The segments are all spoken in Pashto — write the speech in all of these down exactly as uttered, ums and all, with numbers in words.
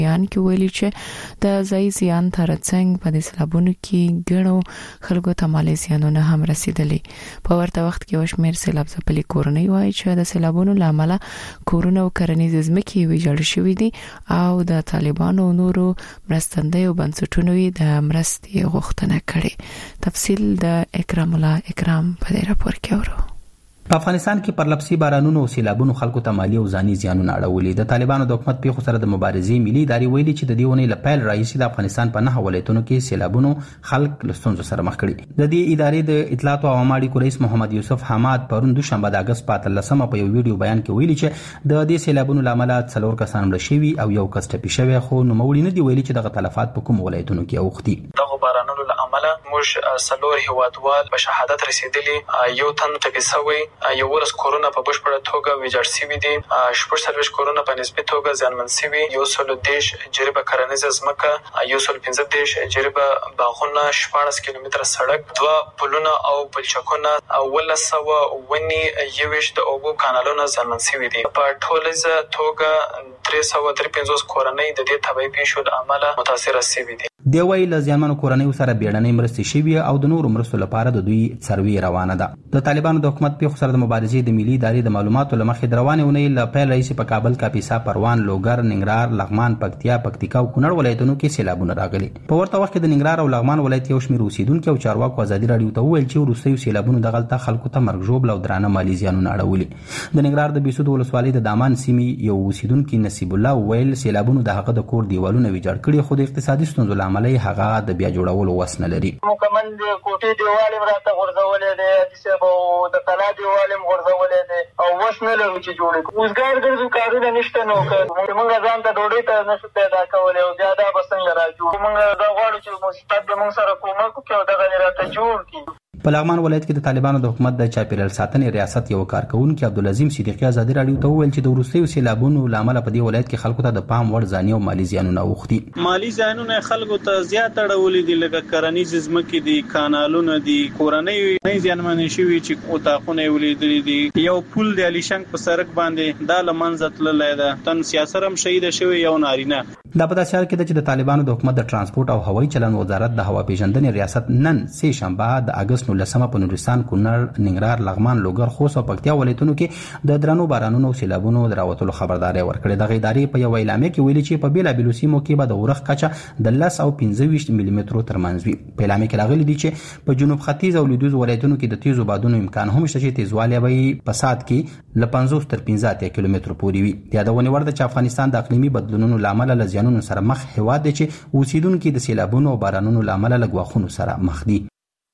بیان کې ویلي چې د ځای زیان ترڅنګ په دې سیلابونو کې ګڼو خلکو ته مالي زیانونه هم رسیدلي. په ورته وخت کې وشمیر سیلاب ځپلي کورنۍ وایي چې د سیلابونو لامل کورونه او کرنیز ځمکې ویجاړ شوې دي او د طالبانو نورو مرستندویو بنسټونو د مرستې غوښتنه کړې. تفصیل د اکرام الله اکرام په دې راپور کې اورو. په افغانستان کې پرلپسې بارانونو او سیلابونو خلکو ته مالی او ځاني زیانونه اړولي. د طالبانو د حکومت پیښو سره د مبارزې ملي ادارې ویلي چې د دې ونې له پیل راهیسې د افغانستان په نه ولایتونو کې سیلابونو خلک له ستونزو سره مخ کړي. د دې ادارې د اطلاعات او عامه اړیکو رئیس محمد یوسف حماد پرون دوشنبه د اگست په اتلسمه په یو ویډیو بیان کې ویلي چې د دې سیلابونو لامل څلور کسان مړه شوي او یو کس ټپي شوی، خو نوموړي نه دی ویلي چې دغه تلفات په کوم ولایتونو کې اوښتي. دغه بارانونو له امله موږ څلور هیوادوال په شهادت رسیدلي، یو تن ټپي شوی، یو ورس کورونه په بشپړه توګه ویجاړ شوي دي، شپږ څلوېښت کورونه په نسبي توګه زیانمن شوي، یو سل دېرش جریبه کرنیزه ځمکه، یو سل پنځه دېرش جریبه باغونه، شپاړس کیلومتره سړک، دوه پلونه او پلچکونه، اوولس سوه ونې، یوویشت د اوبو کانالونه زیانمن شوي دي. په ټولیزه توګه درې سوه درې پنځوس کورنۍ د دې طبیعي پیښو له امله متاثره شوي دي. دی وایي له زیانمنو کورنیو سره بیړنۍ مرستې شوي او د نورو مرستو لپاره د دوی سروې روانه ده. د طالبانو د حکومت پیښو سره د مبارزې د ملي ادارې د معلوماتو له مخې د روانې اونۍ له پیل راهیسې په کابل، کاپیسا، پروان، لوګر، ننګرهار، لغمان، پکتیا، پکتیکا او کونړ ولایتونو کې سیلابونه راغلي. په ورته وخت کې د ننګرهار او لغمان ولایت یو شمېر اوسیدونکي او چارواکو ازادي راډیو ته وویل چې وروستیو سیلابونو دغلته خلکو ته مرګ ژوبل او درانه مالي زیانونه اړولي. د ننګرهار د بېسود ولسوالۍ د دامان سیمې یو اوسیدونکي نصیب الله وویل سیلابونو د هغه د کور دیوالونه ویجاړ کړي، خو د اقتصادي ستونزو له امله یې هغه د بیا جوړولو وس نه لري. مکمل د کوټې دیوال یې راته غورځولی دی، حدیث او د کلا دیوال یې غورځولی دی او وس نه لرو چې جوړ کړو. اوزګار ګرځو، کارونه نشته نو که موږ ځان ته ډوډۍ ته نشو پیدا کولی او بیا دا به څنګه را جوړ. موږ دا غواړو چې مثبت د موږ سره کومک وکړي او دغه یې راته جوړ کړي. په لغمان ولایت کې د طالبانو د حکومت د چاپیریال ساتنې ریاست یو کارکونکي عبدالعظیم صدیقي ازادي راډیو ته وویل چې د وروستیو سیلابونو له امله په دې ولایت کې خلکو ته د پام وړ ځاني او مالي زیانونه اوښتي. مالي زیانونه خلکو ته زیات اړولي دي، لکه کرنیز ځمکې دي، کانالونه دي، کورنۍ زیانمنې شوي چې اتاقونه یې ولیدلي دي. یو پل د علیشنګ په سړک باندې دا له منځه تللی ده، تن سیاسر هم شهیده شوی، یو نارینه. دا په داسې حال کې ده چې د طالبانو د حکومت د ترانسپورت او هوایي چلند وزارت د هوا پیژندنې ریاست نن سه شنبه د اگست نولسمه په نورستان، کونړ، ننګرهار، لغمان، لوګر، خوست او پکتیا ولایتونو کې د درنو بارانونو او سیلابونو د راوتلو خبرداری ورکړې. دغه ادارې په یو اعلامیه کې ویلي چې په بیلابېلو سیمو کې به د اورښت کچه د لس او پنځه ویشت ملي مترو ترمنځ وي. په اعلامیه کې راغلي دي چې په جنوب ختیځ او لویدیځ ولایتونو کې د تیزو بادونو امکان هم شته چې تیزوالی به په ساعت کې له پنځوس تر پنځه اتیا کیلومترو پورې وي. د یادونې وړ ده چې افغانستان د اقلیمي بدلونونو له امله له زیانونو سره مخ هېواد دی چې اوسیدونکي د سیلابونو او بارانونو له امله له ګواښونو سره مخ دي.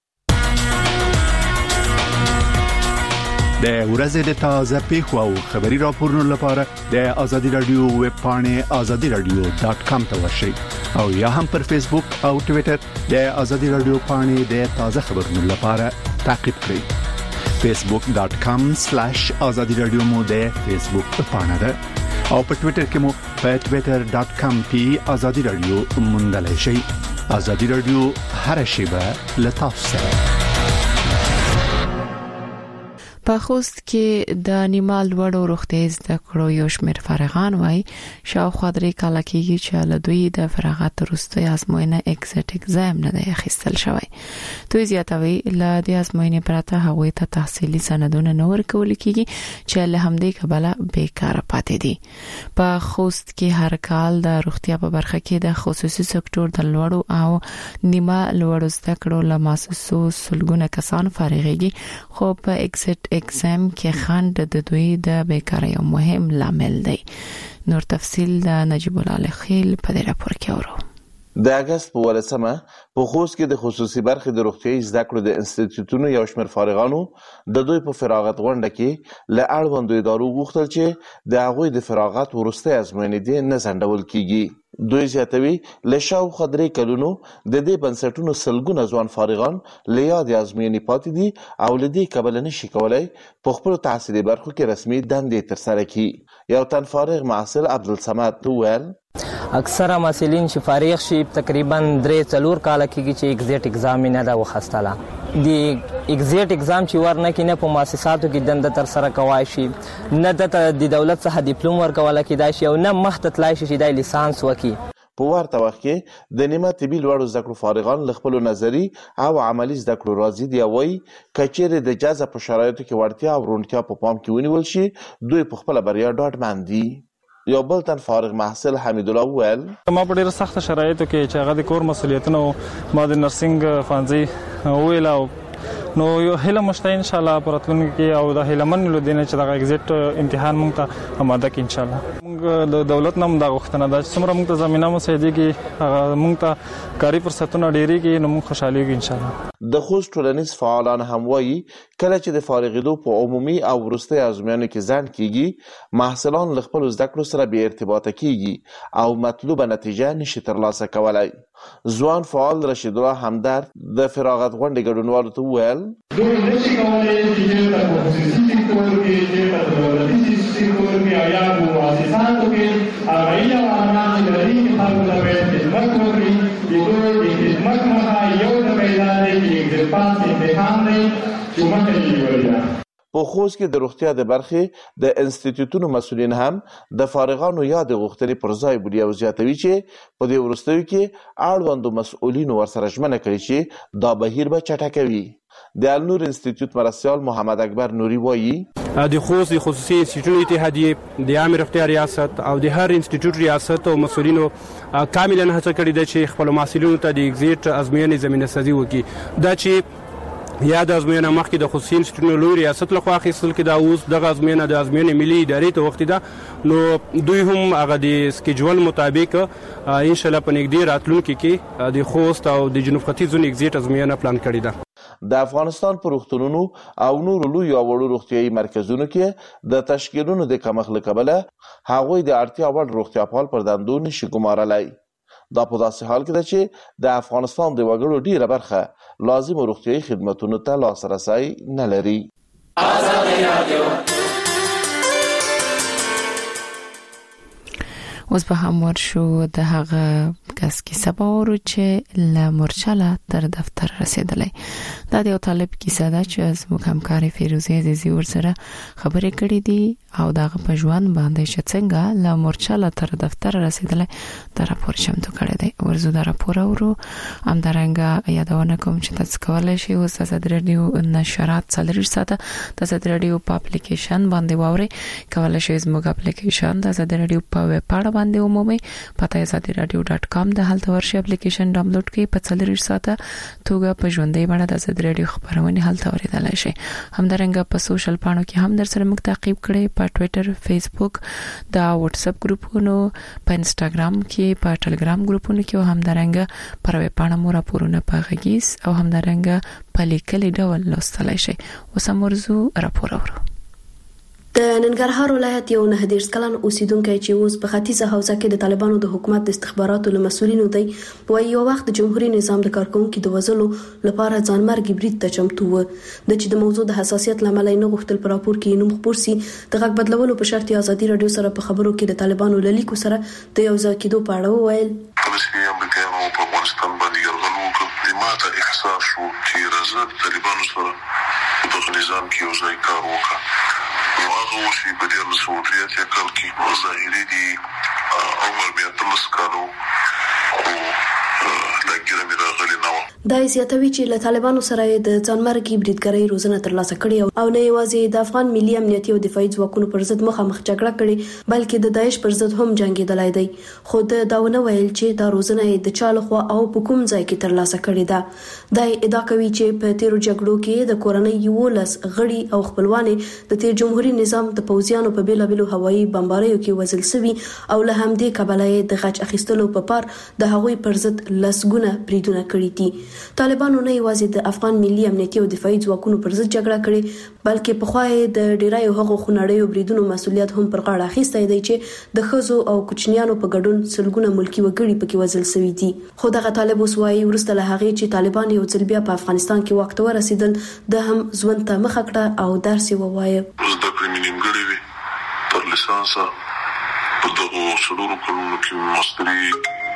د ورځې د تازه پیښو او خبري راپورونو لپاره د آزادي رادیو ویب پاڼې آزادي رادیو ډاٹ کام ته ورشئ او یا هم پر فیسبوک او ټوئیټر د آزادي رادیو پاڼې د تازه خبرونو لپاره تعقیب کړئ. فیسبوک ډاٹ کام سلیش آزادي رادیو مو د فیسبوک پاڼه ده او په ټوئیټر کې مو په ټوئیټر ډاٹ کام کې آزادي رادیو موندلای شئ. آزادي رادیو هر شیبه له تاسو سره. په خوست کې د نیمه لوړو روغتیايي زده کړو یو شمېر فارغان وای شاوخوا درې کاله کېږي چې له دوی د فراغت وروسته ازموینه ایگزیټ اگزام نه دی اخیستل شوی. دوی زیاتوي له دې ازموینې پرته هغوی ته تحصیلي سندونه نه ورکول کېږي چې له همدې کبله بیکاره پاتې دي. په خوست کې هر کال د روغتیا په برخه کې د خصوصي سکتور د لوړو او نیمه لوړو زده کړو له مؤسسو سلګونه کسان فارغېږي، خو په ایگزیټ اگزام کې خند د دوی د بیکارۍ یو مهم لامل دی. نور تفصیل د نجیب الله خیل په دې راپور کې اورو. د اگست په ولسمه په خوست کې د خصوصي برخې د روغتیايي زده کړو د انسټیټیوټونو یو شمېر فارغانو د دوی په فراغت غونډه کې له اړوندو ادارو غوښتل چې د هغوی د فراغت وروستۍ ازموینې دې نه ځنډول کیږي. دوی زیاتوي له شاوخوا درې کلونو د دې بنسټونو سلګونه ځوان فارغان له یادې ازموینې پاتې دي او له دې کبله نشي کولی په خپلو تحصیلي برخو کې رسمي دندې ترسره کړي. یو تن فارغ محصل عبدالصمد وویل اکثره محصلین چې فارغ شي تقریبا درې څلور کاله کېږي چې اگزیټ اگزام نه دا وخستله د اگزیټ اگزام چې ورنه کې نه په مؤسساتو کې دنده تر سره کوای شي نه د دولت څخه ډیپلوم ورکول کېدای شي او نه مخته تلای شي چې د لیسانس وکړي. په ورته وخت کې د نیمه طبي لوړو زده کړو فارغان له خپلو نظري او عملي زده کړو راضي دي او وایي که چیرې د جذب په شرایطو کې وړتیا او روڼتیا په پام کې ونیول شي دوی په خپله بریا ډاډمند دي. یو بل تن فارغ محصل حمید الله وویل ما په ډېره سخته شرایطو کې چې هغه د کور مسؤلیتونه ما د نرسنګ ښوونځي وویل او نو یو هیله مشته ان شاء الله پراتلونکو کې او د هیله منلو دینه چې د اگزیټ امتحان مونږ ته آماده کې ان شاء الله مونږ د دولت نوم د غوښتنه ده چې څومره مونږ ته زمينه مساعده کې هغه مونږ ته کاري فرصتونه ډېری کې نو مونږ خوشاله یو ان شاء الله. د خوست ټولنیز فعالان هم وایي کله چې د فارغېدو په عمومي او وروستي ازموینو کې ځنډ کیږي محصلان له خپلو زده کړو سره بې ارتباطه کیږي او مطلوبه نتیجه نشي ترلاسه کولی. ځوان فعال رشید الله همدرد د فراغت غونډې ګډونوالو ته وویل دوی نشي کولی چې چېرته په خصوصي سکتور کې چېرته په دولتي سکتور کې او یا په مؤسساتو کې هغه یو ارمان چې لري چې خلکو ته باید خدمت وکړي د دوی د خدمت مخه یو د پیدا دی چې اګزیټ پاس امتحان دی چې مخه یې نیولې ده. په خوست کې د روغتیا د برخې د انسټیټیوټونو مسؤلین هم د فارغانو یا د غوښتنې پر ځای بولي او زیاتوي چې په دې وروستیو کې اړوندو مسؤلینو ورسره ژمنه کړې چې دا بهیر به چټکوي. د النور انسټیټیوټ مرستیال محمد اکبر نوري وایي د خوست د خصوصي انسټیټیوټونو اتحادیې د عامه روغتیا ریاست او د هر انسټیټیوټ ریاست او مسؤلینو کاملا هڅه کړې ده چې خپل محصلینو ته د اګزیټ ازموینې زمینه سازي وکړي. دا چې یا د ازموینه مخکې د خصوصي انسټیټیوټونو لوی ریاست لخوا اخیستل کېده اوس دغه ازموینه د ازموینې ملي ادارې ته وختي ده نو دوی هم هغه د سکیجول مطابق انشاءالله په نږدې راتلونکي کې د خوست او د جنوب ختیځ زون اګزیټ ازموینه پلان کړې ده. د افغانستان په روغتونونو او نورو لویو او وړو روغتیایي مرکزونو کې د تشکیلونو د کمښت له کبله هغوی د اړتیا وړ روغتیاپال پر دندو نشي ګمارلی. دا په داسې حال کې ده چې د افغانستان د وګړو ډیره برخه لازمو روغتیایي خدمتونو ته لاسرسی نه لري. اوس به هم ورشو د هغه کس کیسه به ورو چې له مورچله تر دفتر رسیدلی. دا د یو طالب کیسه ده چې از موږ همکارې فیروزې عزیزي ورسره خبرې کړې دي او دغه په ژوند باندې چې څنګه له مورچله تر دفتر رسیدلی دا راپور چمتو کړی دی. ورزو دا راپور ورو همدارنګه یادونه کوم چې تاسو کولی شئ اوس د ازادي راډیو نشرات څلور ساعته د ازادي راډیو په اپلیکیشن باندې واورئ. کولی شئ زموږ اپلیکیشن د ازادي راډیو په ویب پاڼه باندې عمومي پته ازادي راډیو ډاټ کام د هلته ورشي اپلیکیشن ډاونلوډ کړئ په څلور ساعته توګه په ژوندۍ بڼه د ازادي راډیو خبرونه هلته اوریدلای شئ. همدارنګه په سوشل پاڼو کې هم در سره موږ تعقیب کړئ په ټوئیټر، فیسبوک، د واتس اپ ګروپونو، په انستګرام کې، په ټلګرام ګروپونو کې او همدارنګه پر ویب پاڼه مو راپورونه په غږیز او همدارنګه په لیکلي ډول لوستلای شئ. اوس هم ورزو راپور اورو. د ننګرهار ولایت یو نه دیرش کلن اوسیدونکو چې اوس په ختیځه حوزه کې د طالبانو د حکومت د استخباراتو له مسولینو دی وایي یو وخت د جمهوریت نظام د کارکونکو د وژلو لپاره ځانمرګي برید ته چمتو و. د چې د موضوع د حساسیت لامل نه غوښتل پر راپور کې نوم خبر سي د غږ بدلولو په شرط ازادي راډیو سره په خبرو کې د طالبانو له لیکو سره د یو ځای کېدو په اړه وویل. په افغانستان باندې یرغل وکړ ماته احساس شو چې راځه طالبانو سره په نظام کې یو ځای کار وکړه. نو هغه وشي په دې مسؤلیت یې کول کې ظاهري دي عمر بیا تلس کالو خو لکه مې راغلی نه و. دا زیاتوي چې له طالبانو سره د ځانمرګي بریدګرۍ روزنه ترلاسه کړې او نه یوازې د افغان ملي امنیتي او دفاعي ځواکونو پر ضد مخامخ جګړه کړې بلکې د داعش پر ضد هم جنګېدلای دی. خو د داونه ویل چې دا روزنه د چا لخوا او په کوم ځای کې ترلاسه کړې ده. دا ادعا کوي چې په تیرو جګړو کې د کورنۍ یولس غړي او خپلوانې د تیر جمهوریت نظام د پوځیانو په بیلابیلو هوایي بمباریو کې وژل شوي او له همدې کبله د غچ اخیستلو په پار د هغوی پر ضد لسګونه بریدونه کړي دي. طالبانو نه یوازې د افغان ملي امنیتي او دفاعي ځواکونو پر ضد جګړه کړې بلکې په خوای د ډیرایو هغو خونړیو بریدونو مسؤلیت هم پر غاړه اخیستی دی چې د ښځو او کوچنیانو په ګډون سلګونه ملکي وګړي پکې وژل شوي دي. خو دغه طالب اوس وایي وروسته له هغې چې طالبان یو ځل بیا په افغانستان کې واک ته ورسېدل د هم ژوند ته مخه کړه او درس یې ووایه. زده کړې مې نیمګړې وې تر لیسانسه په دغه څلورو کلونو کې مستري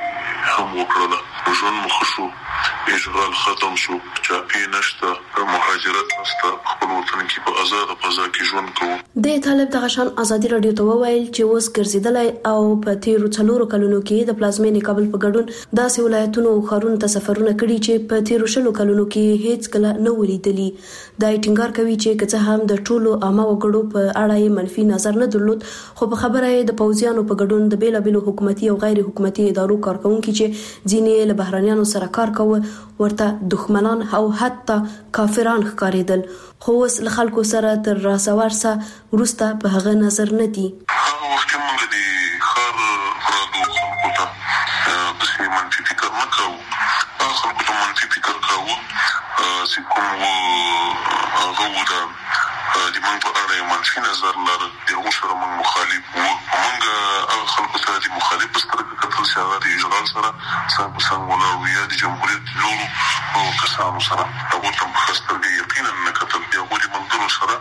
هم وکړله، ژوند مو ښه شو، اشغال ختم شو، چاپی نشته، مهاجرت نشته، خپل وطن کې په آزاد فضا کې ژوند کوو. د طالب دغه شان ازادي رادیو ته وویل چې اوس ګرځیدلای او په تیرو څلورو کلونو کې د پلازمینې کابل په ګډون داسې ولایتونو او ښارونو ته سفرونه کړي چې په تیرو شلو کلونو کې هیڅ کله نه ولیدلي. دا ټینګار کوي چې که څه هم د ټولو عامه وګړو په اړه یې منفي نظر نه درلود، خو په خبره یې د پوځیانو په ګډون د بیلابیلو حکومتي او غیر حکومتي ادارو کارکونکي چې ځینې له بهرانيانو سره کار کوي ورته دښمنان او حتی کافران ښکارېدل، خو اوس له خلکو سره تر راسوارسه وروسته په هغه نظر نه دي. هغه وخت موږ د ښار افرادو خلکو ته داسې منفي فکر نه کوو، هغه خلکو ته منفي فکر کوو چې کوم هغه و د د موږ په اړه یې منفي نظر لرل، د هغو سره موږ مخالف وو. موږ هغه خلکو ته د مخالف په سترګه کتل چې هغه د اشغال سره څنګ په څنګ ولاړ وو، یا د جمهوریت نورو کسانو سره هغو ته په ښه سترګه یقینا نه کتل. د هغو د ملګرو سره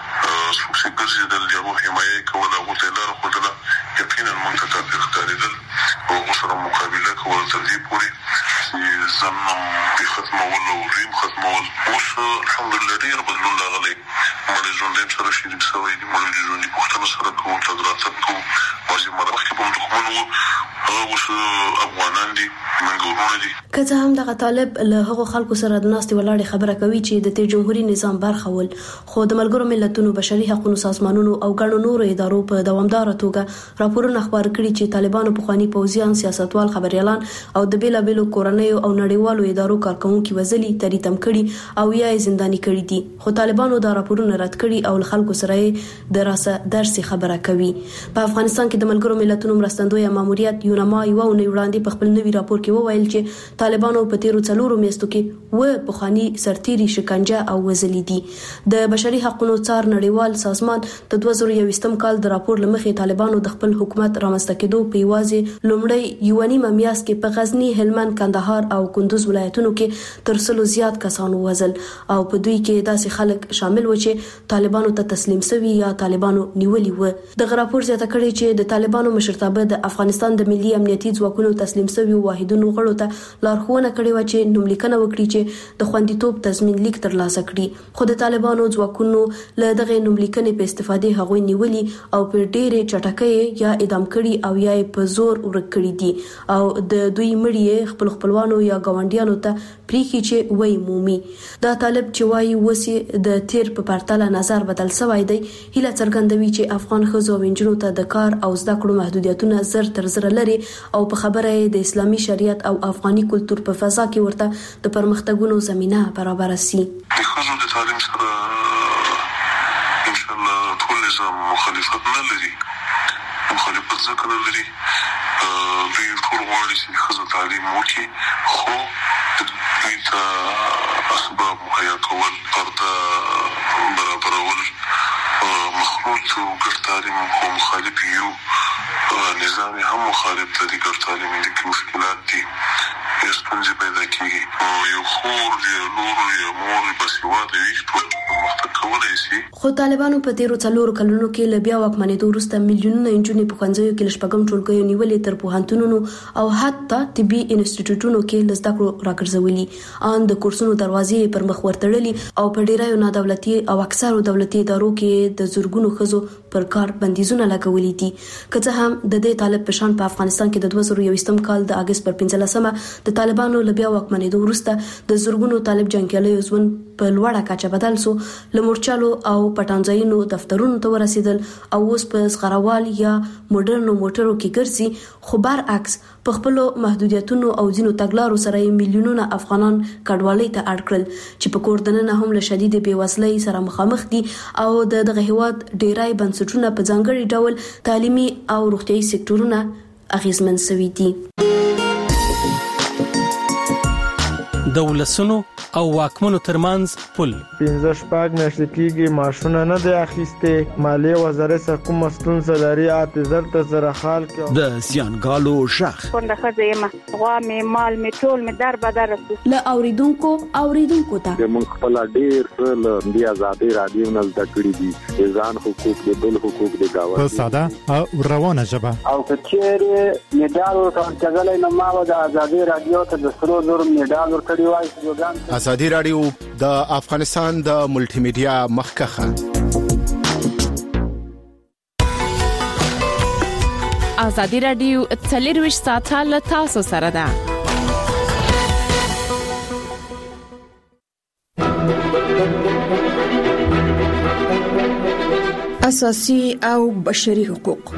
څوک چې ګرځېدل، د هغو حمایه یې کوله، هغو ته یې لاره ښودله، یقینا موږ ته کافر ښکارېدل او هغو سره مقابله کوله تر دې پورې چې ځانم یې ختمول او ریم ختمول. اوس الحمدلله ډېر بدلون راغلی، موږ د ژوند سره شریک شوی دي، موږ د ژوندي پوښتنه سره کوو، تګ راتګ کوو. بعضې مخکې به هم دښمن وو، هغه اوس افغانان دي، موږ ورونه دي. که څه هم دغه طالب له هغو خلکو سره د ناستې ولاړې خبره کوي چې د تیر جمهوري نظام برخه ول، خو د ملګرو ملتونو بشري حقوقو سازمانونو او ګڼو نورو ادارو په دوامداره توګه راپورونه خبر کړي چې طالبانو پخواني پوځیان، سیاستوال، خبريالان او د بیلابیلو کورنیو او نړیوالو ادارو کارکونکي وزلي، تریتم کړي او یا یې زنداني کړي دي، خو طالبانو دا راپورونه رد کړي او له خلکو سره د راسه درسي خبره کوي. په افغانستان کې د ملګرو ملتونو مرستندوی ماموریت یونما یو اونۍ وړاندې په خپل نوي راپور کې وویل چې طالبانو په تیرو څلورو میاشتو کې و پخواني سرتیري شکنجه او وژلي دي. د بشري حقوقو څار نړیوال سازمان د دوه زره یوویشتم کال د راپور لمخې طالبانو د خپل حکومت رامنځته کېدو په یوازې لومړی یو نیمه میاشت کې په غزنی، هلمند، کندهار او کندوز ولایتونو کې تر سلو زیات کسانو وژل او په دوی کې داسې خلک شامل و چې طالبانو ته تسلیم شوي یا طالبانو نیولي و. دغه راپور زیاته کړي چې د طالبانو مشرتابه د افغانستان د ملي امنیتي ځواکونو تسلیم شوي واحدونو غړو ته لارښوونه کړې و چې نوملیکنه وکړي چې د خوندیتوب تضمین لیک ترلاسه کړي، خو د طالبانو ځواکونو له دغه نوملیکنې په استفادې هغوی نیولي او په ډېرې چټکۍ یا اعدام کړي او یا په زور ورک کړي دي او د دوی مړي خپل خپلوانو یا ګاونډیانو ته پریخي چې وای مومي. دا طالب چې وایي وسی د تیر په پرتله نظر بدل شوی دی، هیله څرګندوي چې افغان ښځو او نجونو ته د کار او زده کړو محدودیتونه زر تر زر لري او په خبره د اسلامي شریعت او افغاني کلتور په فضا کې ورته د پرمختګونو زمينه برابر سي. د ښځو د تعلیم سره ان شاء الله ټول نظام مخالفت نه لري، مخالفت ځکه نه لري دوی ټول غواړي چې ښځو تعلیم وکړي، خو دوی ته اسباب مهیا کول، پرده برابرول، مخلوط او ګډ تعلیم خو مخالف یو، نظام هم مخالف دی، ګډ تعلیم کې مشکلات دي، ستونزې پیدا کېږي. یو خور یا لور یا مور باسواده وي ټول پرمختګ کولی شي. خو طالبانو په تیرو څلورو کلونو کې له بیا واکمنېدو وروسته میلیونونه نجونې په ښوونځیو کې له شپږم ټولګیو نیولې تر پوهنتونونو او حتی طبي انسټیټیوټونو کې له زده کړو راګرځولي، ان د کورسونو دروازې پر مخ ورتړلي او په ډیرو نادولتي او اکثرو دولتي ادارو کې د زورګونو ښځو پر کار بندیزونه لګولي دي. که څه هم د دې طالب په شان په افغانستان کې د دوه زره یوویشتم کال د اگست پر پنځلسمه د طالبانو له بیا واکمنېدو وروسته د زورګونو طالب جنګیالیو ژوند په لوړه کچه بدل سو، له مورچلو او پټانځایونو دفترونو ته ورسېدل او اوس په زغروال یا موډرنو موټرو کې ګرځي، خو برعکس په خپل محدودیتونو او ځینو تګلارو سره میلیونونه افغانان کډوالۍ ته اړ کړل چې په کور دننه هم له شدید بېوزلۍ سره مخامخ دي او د دغه هیواد ډیری بنسټونه په ځانګړي ډول تعلیمي او روغتیايي سکتورونه اغیزمن شوي دي. د ولسونو او واکمنو ترمنځ پل. پنځه شپږ میاشتې کېږي ماشونه نه دی اخیستې. مالیې وزارت څخه کومه ستونزه لري اته زر ته سره حال کړو. د زیانګالو شخ څنګه ښځه یم غوا مې مال مې ټول مې در بدر له اوریدونکو اوریدونکو ته موږ خپل ډېر له دې آزادۍ رادیو نه زده کړي دي ځان حقوق د بل حقوق د گاوند په ساده او روانه ژبه. او کچېره میډال ورکړل نو ما د آزادۍ رادیو ته د سرو زر میډال ورکړی وای. آزادۍ رادیو د افغانستان د ملټي میډیا مخکخه. آزادۍ رادیو څلرویشت ساعته له تاسو سره ده. اساسي او بشري حقوق.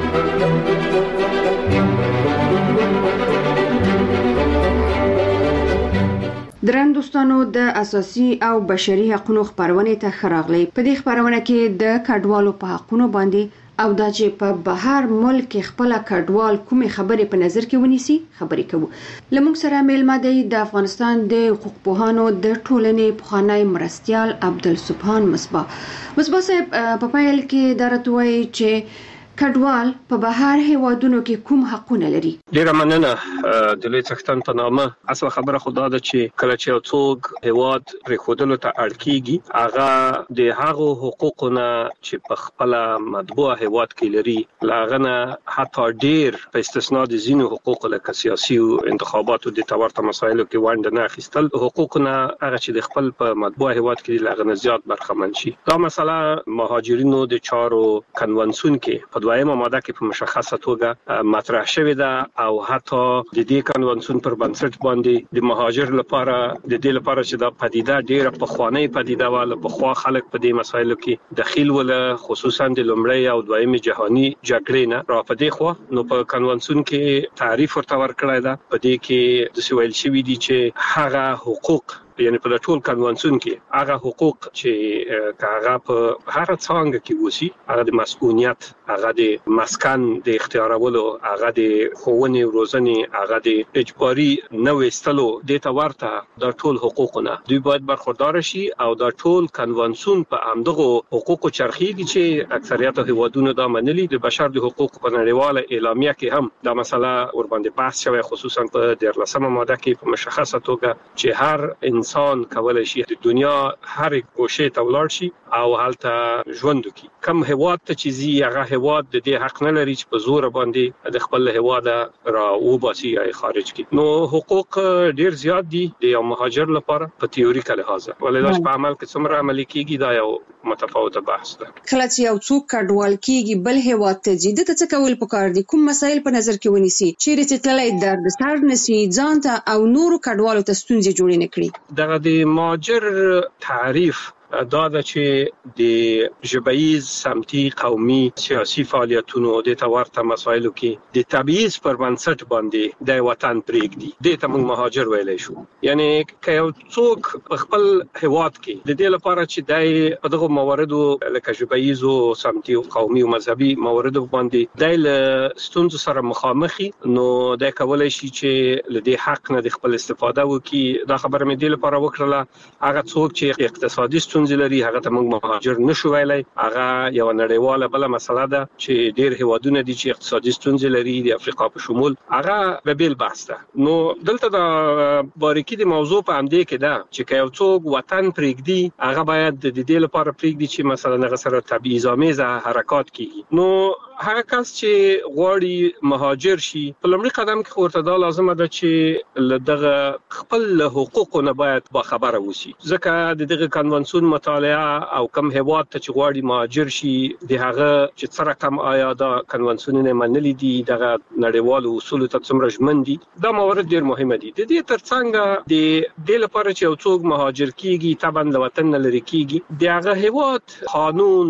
درن دوستانو د اساسي او بشري حقوقو خبرونه ته خراغلي. په دې خبرونه کې د کډوالو په حقوقو باندې او دا چې په بهر ملک خپل کډوال کومې خبرې په نظر کې ونیسي خبرې کوو. لمونږ سره میلمه دی د افغانستان د حقوق پوهانو د ټولنې پخوانی مرستیال عبدالسبحان مصباح. مصباح صاحب په پایل کې درته وایي چې کډوال په بهر هیوادونو کې کوم حقونه لري؟ ډیره مننه د لوی څښتن په نامه. اصل خبره خدا ده چې کله چې یو څوک هیواد پرې خودلو ته اړ کیږي هغه د هغو حقوقونه چې په خپل مطبوع هیواد کې لري لاغنه حتی ډیر په استثناء د ځینو حقوق لکه سیاسي او انتخاباتو د تورته مسایلو کې وانډ نه اخیستل حقوقونه هغه چې د خپل په مطبوع هیواد کې لاغنه زیات برخمن شي. دا مسله مهاجرینو د چارو کنونسیون کې دویمه ماده کې په مشخصه توګه مطرح شوې ده او حتی د دې کنونسیون پر بنسټ باندې د مهاجر لپاره د دې لپاره چې دا پدیده ډیره پخوانی پدیده وه په خوا خلک په دې مسایلو کې دخیل ول خصوصا د لومړی او دویمه جهانی جګړې نه را پدې خو نو په کنونسیون کې تعریف ورته ورکړی ده. په دې کې د سویل شوی دي چې هغه حقوق یعنی په ټول کنونسیون کې هغه حقوق چې هغه په هر څنګه کې وسی هغه د مسؤلیت هغه د مسکن د اختیارولو هغه د ښوونې او روزنې هغه د اجباري نه وستلو د تورته د ټول حقوقونه دوی باید برخوردار شي او د ټول کنونسیون په همدغه حقوقو چرخیږي چې اکثریت هیوادونو دا منلي. د بشر د حقوقو په نړیواله اعلامیه کې هم دا مسله ور باندې بحث شوی خصوصا په دیارلسمه ماده کې په مشخصه توګه چې هر انسان کولای شي د دنیا هر ګوشه ته ولاړ شي او هلته ژوند وکړي. کم هیواد ته چې زی هغه هیواد د دې حق نه لري چې په زور باندې د خپل هیواد را وباسي یا خارج کړي. نو حقوق ډیر زیات دي د یو مهاجر لپاره په تیوریکل لحاظ ولې په عمل کې څومره عملي کیږي دا یو متفاوته بحث ده. کله چې یو څوک کډوال کیږي بل هیواد ته ځي د څه کول پکار دي؟ کوم مسایل په نظر کې ونیسي چې رسټلای درد سر نسی ځان ته او نورو کډوالو ته ستونزې جوړې نه کړي؟ دغه د مهاجر تعریف دا د چې د ژبیز سمتي قومي سیاسي فعالیتونو د تورته مسایلو کې د تبعیض پر بنسټ باندې د وطن پرېږدي د ته موږ مهاجر ویلای شو. یعنی که یو څوک خپل هیواد کې د دې لپاره چې د دغه مواردو لکه ژبیز او سمتي قومي او مذهبي مواردو باندې د ستونزو سره مخامخي نو د کولای شي چې له دې حق نه د خپل استفاده وکړي. دا خبره مې د لپاره وکړه هغه څوک چې اقتصادي ستونزې لري هغه ته موږ مهاجر نشو ویلای. هغه یو نړیواله بل مسله ده چې ډیر هیوادونه دي چې اقتصادي ستونزې لري د افریقا په شمول هغه به بیل بحث ده. نو دلته د باریکي د موضوع په همدې کې ده چې که یو څوک وطن پرېږدي هغه باید د دې لپاره پرېږدي چې مثلا هغه سره تبعیض آمیزه حرکات کیږي. نو هغه کس چې غواړي مهاجر شي په لومړي قدم کې ورته دا لازمه ده چې دغه خپل حقوقو نه باید با خبره وسی ځکه د دغه کنونسیون مطالعه او کم هیواد ته چې غواړي مهاجر شي د هغه چې څه رقم آیا دا کنونسیونونه منلي دي دغه نړیوالو اصولو ته څومره ژمن دي دا موارد ډیر مهمه دي. د دې ترڅنګ د دې لپاره چې یو څوک مهاجر کیږي طبعا له وطن نه لري کیږي د هغه هیواد قانون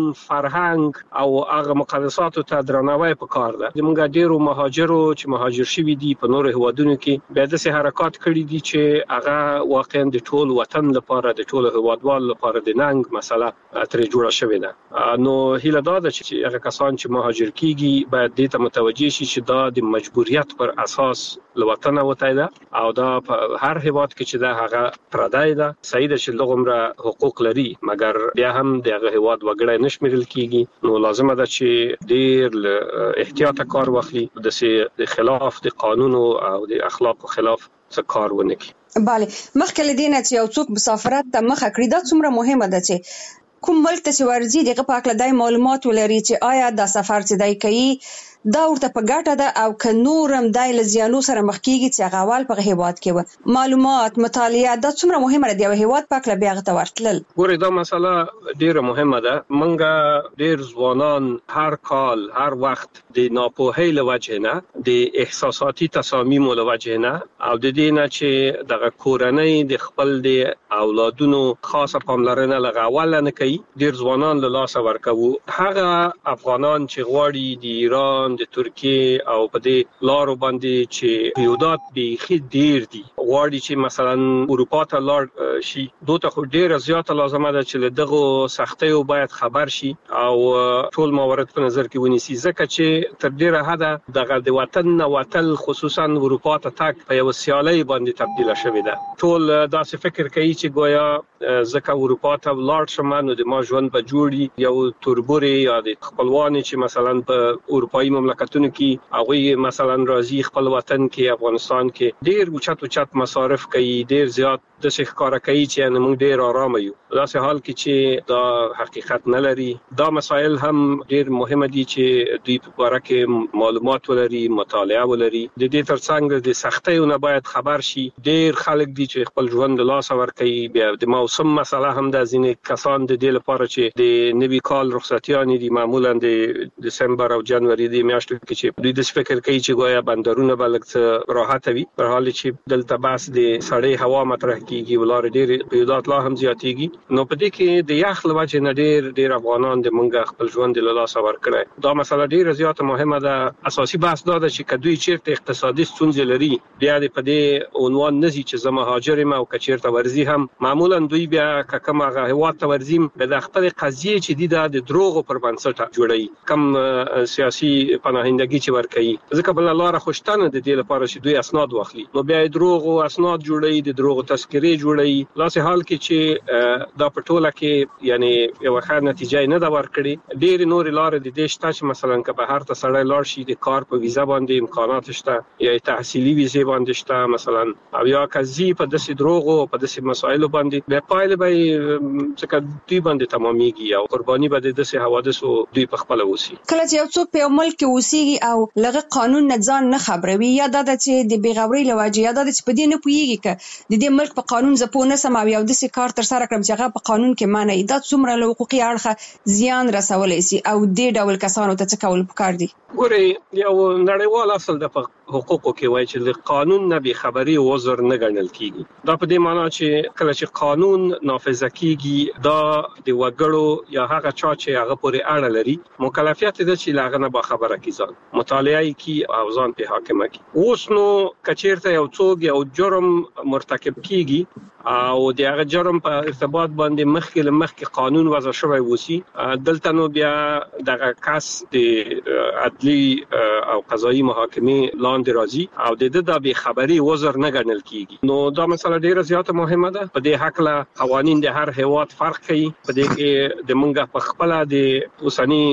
فرهنګ او هغه مقدساتو ته درناوی پکار ده. زموږ ډیرو مهاجرو چې مهاجر شوي دي په نورو هیوادونو کې به داسې حرکات کړي دي چې هغه واقعا د ټول وطن لپاره د ټول هیوادوال لپاره د ننګ مسله ترې جوړه شوې ده. نو هیله دا ده چې هغه کسان چې مهاجر کیږي باید دې ته متوجه شي چې دا د مجبوریت پر اساس لوطن وته ده او دا په هر هیواد کې چې دا هغه پردای ده صحیح ده چې لغمره حقوق لري مګر بیا هم دغه هیواد وګړي نشمیرل کیږي نو لازم ده چې ډیر احتیاط کار واخلي د خلاف د قانون او د اخلاق خلاف څه کار ونه کړي. bale مخکې لدینه چې یو څوک مسافرت ته مخه کړی دا څومره مهمه ده چې کوم ملک ته چې ورځي دغه په اړه د معلومات ولري چې آیا دا سفر چې دای کوي دا ورته په ګټه ده او که نورم دای لزیانو سره مخ کیږي چې هغه اول په هیواد کې و معلومات مطالعه دا څومره مهمه ده د هیواد په اړه بیا غته ورتل. ګوره دا مسله ډیره مهمه ده. منګه ډیر ځوانان هر کال هر وخت د ناپوهۍ له وجه نه د احساساتي تصامیم له وجه نه او د دې نه چې د کورنۍ د خپل د اولادونو خاصه پاملرنه لغه اول نه کوي ډیر ځوانان له لاس ورکوي. هغه افغانان چې غواړي د ایران د ترکیه او په دې لارو باندې چې یودات به ډیر دي غواړي چې مثلا اروپا ته لاړ شي دوته خو ډیره زیاته لازمه ده چې دغه سختیو باید خبر شي او ټول موارد په نظر کې ونیسي ځکه چې تر ډیره حد دغه د وطن نه وتل خصوصا اروپا ته تک په یو سیالي باندې تبدیل شوی ده. ټول داسې فکر کوي چې گویا ځکه اروپا ته لاړ شم نو د ما ژوند به جوړي یو توربوري یا د خپلوان چې مثلا په اروپایي مملکتونو کې هغه مثلا راځي خپل وطن کې افغانستان کې ډیر اوچت اوچت مصارف کوي ډیر زیات د شیخ کار کوي چې موږ ډیر آرام یو. داسې حال کې چې دا حقیقت نه لري. دا مسایل هم ډیر مهمه دي چې دوی په اړه کې معلومات ولري مطالعه ولري. د دې ترڅنګ د سختیو نه باید خبر شي. ډیر خلک دي چې خپل ژوند له لاس ورکوي. بیا د موسم مسله هم د ځینې کسان د دې لپاره چې د نوي کال رخصتیانې دي معمولا د دسمبر او جنوري د میاشتو کې چې دوی د فکر کوي چې گویا بندرونه بلکې راحت وي په حال چې دلته بس د سړې هوا مطرح کیږي ولر ډیر قیودات لا هم زیاتېږي نو په دې کې د یخ لوجه نه ډیر ډیر افغانان د منګه خپل ژوند له لاس ورکړي. دا مسله ډیره زیاته مهمه ده. اساسي بحث دا ده چې کدوې چیرته اقتصادي ستونزې لري بیا د په دې عنوان نزي چې زما هاجر ما او کچیرته ورزي هم معمولا دوی بیا کما هوا ته ورزیم د خپل قضیه چې د د دروغ پر بنسټ جوړي کم سیاسي پناهندګي چې ورکړي ځکه بل لاره خوشتنه د دې لپاره چې دوی اسناد واخلي نو بیا دروغ او اسناد جوړي د دروغ تذکرې جوړي لاسه حال کې چې دا پټوله کې یعنی یو ښه نتیجه نه دا ورکړي. ډیر نور لارې د دې شته چې مثلا که به هر ته سړی لاړ شي د کار په ویزا باندې امکانات شته یا تحصیلي ویزه باندې شته مثلا او یا کزي په داسې دروغ او په داسې مسایلو باندې به پایله به څنګه دوی باندې تمامېږي او قرباني به د داسې حوادثو دوی په خپل وسی. کله چې یو څوک په یو ملک کې اوسېږي او لغه قانون نه ځان نه خبروي یا دا چې د بیغوري لواجه یا دا چې په دې نه پويږي ک د دې ملک په قانون زپونه سم او یو د سې کار تر سره کړم چې هغه په قانون کې معنی دا څومره له حقوقي اړخه زیان رسولای شي او دې ډول کسانو ته څه کول پکار دي. ګوري یو نړیوال اصل د حقوقو کې وایي چې د قانون نه به خبري وزر نه ګڼل کیږي. دا په دې معنی چې کله چې قانون نافذ کیږي دا د وګړو یا هغه چا چې هغه پورې اړه لري مکلفیت دي چې لاغه نه به خبره کیږي مطالعه کی او ځان په حاکمه کی. اوس نو کچیرته یو څوک یو جرم مرتکب کیږي او د هغه جرم په ارتباط باندې مخکې مخکې قانون وضع شوی وسی دلته نو بیا دغه کس د عدلی او قضایي محاکمه لاندې راځي او د دې د به خبري وزر نه ګڼل کیږي. نو دا مسله ډیره زیاته مهمه ده. په دې حق له قوانين د هر هیواد فرق کوي. په دې کې د منګه په خپل د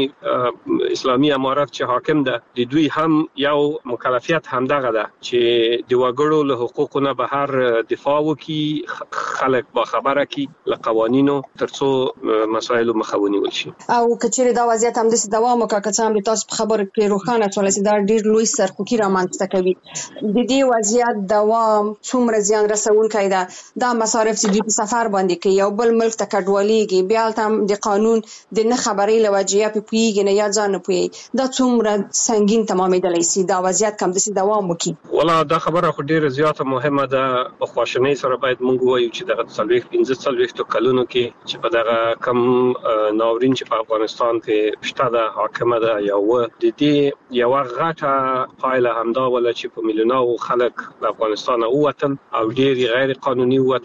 اوسنی اسلامي امارات چې حاکم ده د دوی هم یو مکلفیت هم دغه ده چې د وګړو له حقوقو نه بهر دفاع وکړي خلک با خبره کی له قوانینو ترڅو مسایل مخاوني وشي. او کچېره دا وضعیت هم د دوام وکړه چې هم تاسو په خبره کې روښانه شول چې دا ډیر لوی سرخوکي رامنځته کوي. د دې وضعیت دوام څومره زیان رسونکی ده. دا مصارف چې د سفر باندې کوي یو بل ملک ته کډوالېږي بیا هم د قانون د نه خبرې لوجیا په پیګ نه یا ځان نه پوي دا څومره سنگین تمامېدلی سي. دا وضعیت کم د دوام وکړي. ولا دا خبره خو ډیره زیاته مهمه ده. په خواشنۍ سره باید موږ وایو چې دغه څلويخ پنځه څلويخ کلونو کې چې په دغه کم ناورین چې په افغانستان کې شته د حاکمه ده یو د دې یو غټه پایله همدا ولا چې په میلیونو خلک د افغانستان ووتل او ډیر غیر قانوني ووتل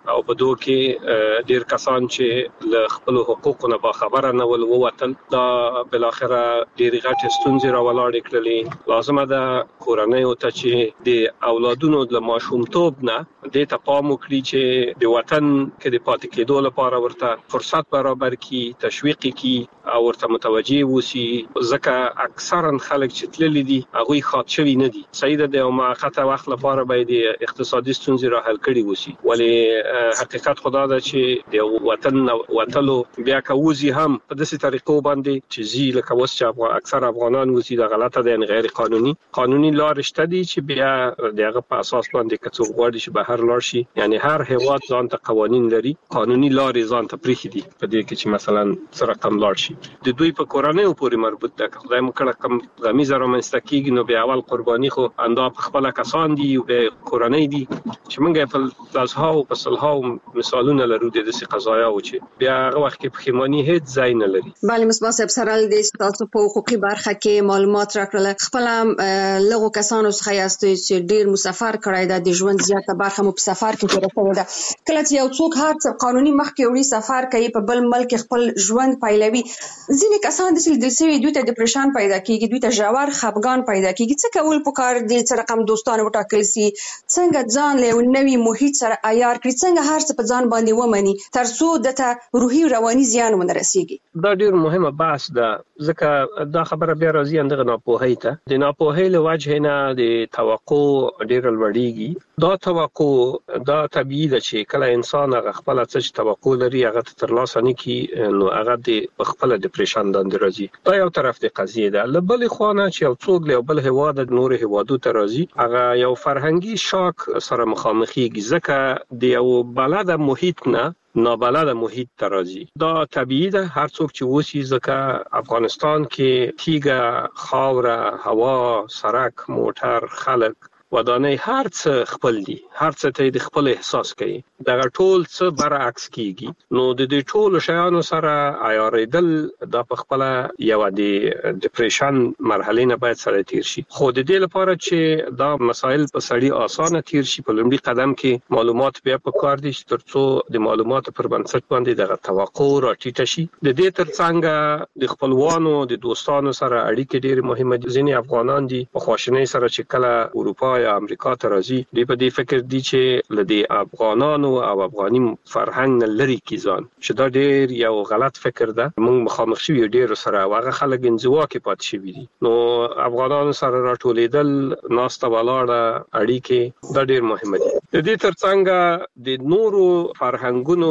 او په دوه کې ډیر کسان چې له خپل حقوقو نه باخبره نه ول ووتل دا بل اخره ډیر غټ ستونزې راولاړې کړلې. لازمه ده کورنۍ او ته چې د اولادونو د ماشومتوب نه د ته پام وکړي چې د وطن کې د پاتې کېدو لپاره ورته فرصت برابر کړي، تشویق کړي او ورته متوجي وسی. ځکه اکثرا خلک چې تللی دي هغه خاط شوی نه دي. سیده د موقته وخت لپاره باید اقتصادي ستونزې را حل کړي وسی، ولی حقیقت خدا ده چې د وطن وتلو بیا کوزي هم په داسې طریقو باندې چې زی لکه وس چې اکثر افغانان وسی د غلطه د غیر قانوني قانوني لار شته دي چې بیا دغه په اساس باندې کڅو غواړي چې بهر لاړ شي. یعنی هر هیواد ځان ته قوانين لري، قانوني لارې ځان ته پریخي دي په دې کې چې مثلا سره کم لاړ شي. د دوی په کورنۍ پورې مربوط ده. خدای مو کړه کم غمیزه رومنسته کیږي نو بیا اول قرباني خو اندا په خپل کسان دي او به کورنۍ دي چې موږ په لازها او په صلها مثالونه لرو د دې قضایا او چې بیا هغه وخت کې پښیمانی هیڅ ځای نه لري. بله مصباح صاحب سره د تاسو په حقوقي برخه کې معلومات راکړل. خپل لغو کسانو څخه یاست چې ډیر مسافر کړای دا د ژوند زیاته برخه مو په سفر کې تیر کړی دا. کله چې یو څوک هر څه قانوني مخ کې وړي سفر کوي په بل ملک خپل ژوند پیلوي، ځینې کسان د سل دسوي دوی ته ډیپریشن پیدا کیږي، دوی ته ژور خفګان پیدا کیږي. څه کول پکار دي چې رقم دوستانه وټاکل سي، څنګه ځان له نوې محیط سره عیار کړي، څنګه هر څه په ځان باندې ومني ترڅو دته روحي رواني زیان ونه رسیږي. دا ډیر مهمه بحث ده ځکه دا خبره بیا راځي اندغه ناپوهی ته. د ناپوهی له وجه نه د توقع ډیر لوړیږي. دا توقع دا طبيعي ده چې کله انسان هغه خپل څه توقع لري هغه ترلاسه نه کی نو هغه د خپل ډیپریشن باندې راځي. دا یو طرف د قضیه ده. لبل خوانه چې یو څوک له بل هواد د نور هوادو ته راځي هغه یو فرهنګي شاک سره مخامخېږي ځکه د یو بلد محیط نه نابلد محیط ترازی. دا طبیعی ده. هر څوک چې وسی ځکه افغانستان کې تیګه، خاوره، هوا، سړک، موټر، خلک ودانې هر څه خپل دي، هر څه ته د خپل احساس کوي. دا ټول څه برعکس کیږي. نو د دې ټول شیانو سره عیاریدل دا په خپل یو د ډیپریشن مرحله نه باید سره تیر شي. خو د دې لپاره چې دا مسائل په سړی اسانه تیر شي په لومړي قدم کې معلومات بیا په کار دي چې ترڅو د معلوماتو پر بنسټ باندې دغه توقع راټیټ شي. د دې ترڅنګ د خپلوانو د دوستانو سره اړیکې ډېر مهمه دي. ځینې افغانان دي په خواشینۍ سره چې کله اروپا یا امریکا ته راځي دوی په دې فکر دي چې لدی افغانانو او افغاني فرهنګ نه لري کیزان چې دا ډېر یو غلط فکر ده. موږ مخامخ شوی ډېر سره هغه خلک انزوا کې پات شي دي. نو افغانانو سره راټولېدل ناسته ولاړه اړیکې دا ډېر مهمه دي. د دې ترڅنګ د نورو فرهنګونو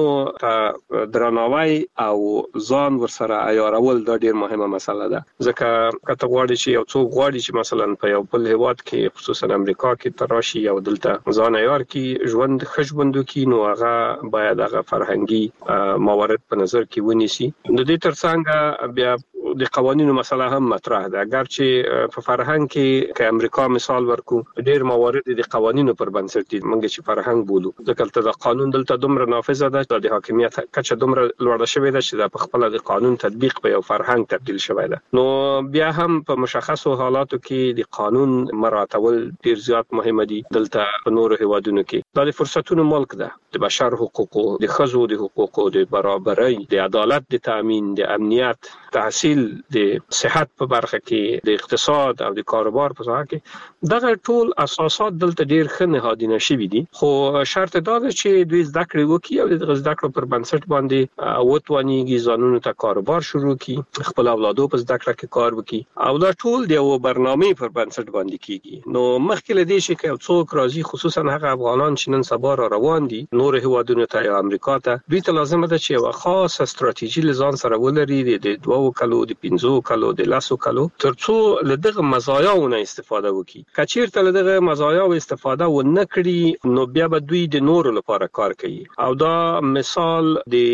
ته درناوی او ځان ورسره عیارول دا ډېر مهمه مسله ده. ځکه کته غواړي چې یو څوک غواړي چې مثلا په یو بل هیواد کې خصوصا امریکا کې تراشي او دلته ځان عیار کې ژوند خښبندو کې نو هغه باید هغه فرهنګي موارد په نظر کې ونیسي. د دې ترڅنګ بیا د قوانینو مسله هم مطرح ده. اگر چې په فرهنګ کې که امریکا مثال ورکو ډېر موارد د قوانینو پر بنسټ دي موږ چې فرهنګ بولو ځکه د قانون دلته دومره نافذه ده د حاکمیت کچه دومره لوړه شوې ده چې په خپل د قانون تطبیق په یو فرهنګ تبدیل شوی ده. نو بیا هم په مشخصو حالاتو کې د قانون مراعاتول ډېر زیات مهمه دي. دلته په نورو هیوادونو کې دا د فرصتونو ملک ده. د بشر حقوقو، د ښځو د حقوقو، د برابرۍ، د عدالت د تامین، د امنیت، تحصیل، د صحت په برخه کې، د اقتصاد او د کاروبار په ځای کې دغه ټول اساسات دلته ډیر ښه نهادینه شوي دي. خو شرط دا ده چې دوی زده کړې وکړي او د زده کړو پر بنسټ باندې وتوانیږي ځانونو ته کاروبار شروع کړي، خپل اولادو په زده کړه کې کار وکړي او دا ټول د یو برنامې پر بنسټ باندې کیږي. نو مخکې له دې چې یو څوک راځي خصوصا هغه افغانان چې نن سبا را روان دي نور هیوادونو ته یا امریکا ته، دوی ته لازم ده چې یو خاصه ستراتیژي لزان سره ولري د دوه کلو د پنځو کلو د لاسو کلو ترڅو له دغه مزایاونه استفاده وکړي. کچیرته له دغه مزایاو استفاده ونه کړي نو بیا به دوی د نورو لپاره کار کوي. او دا مثال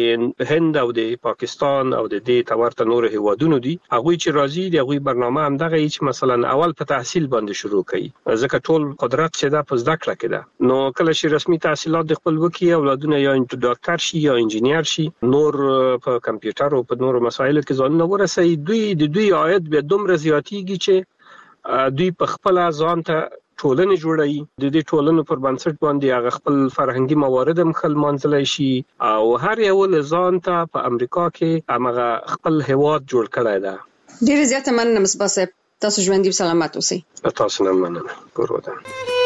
د هند او د پاکستان او د دې تورته نور هیوادونو دي. هغه چې راځي د هغه برنامه هم دغه چې مثلا اول په تحصیل باندې شروع کوي ځکه ټول قدرت چې دا په زده کړه کې ده. نو کله چې رسمي تحصیلات د خپل وکي اولادونه یا ډاکټر شي یا انجینیر شي نور په کمپیوټر او په نورو مسایلو کې ځان ورسوي، دوی د دوی عاید به دومره زیاتیږي چې دوی په خپل ځان ته ټولنې جوړوي. د دې ټولنو پر بنسټ باندې هغه خپل فرهنګي موارد هم خل منځلای شي او هر یو لزان ته په امریکا کې هغه خپل هیواد جوړ کړی دی. ډیر زیاته مننه مصباح صاحب، تاسو ژوندۍ سلامت اوسئ. تاسو نه مننه. ګورودان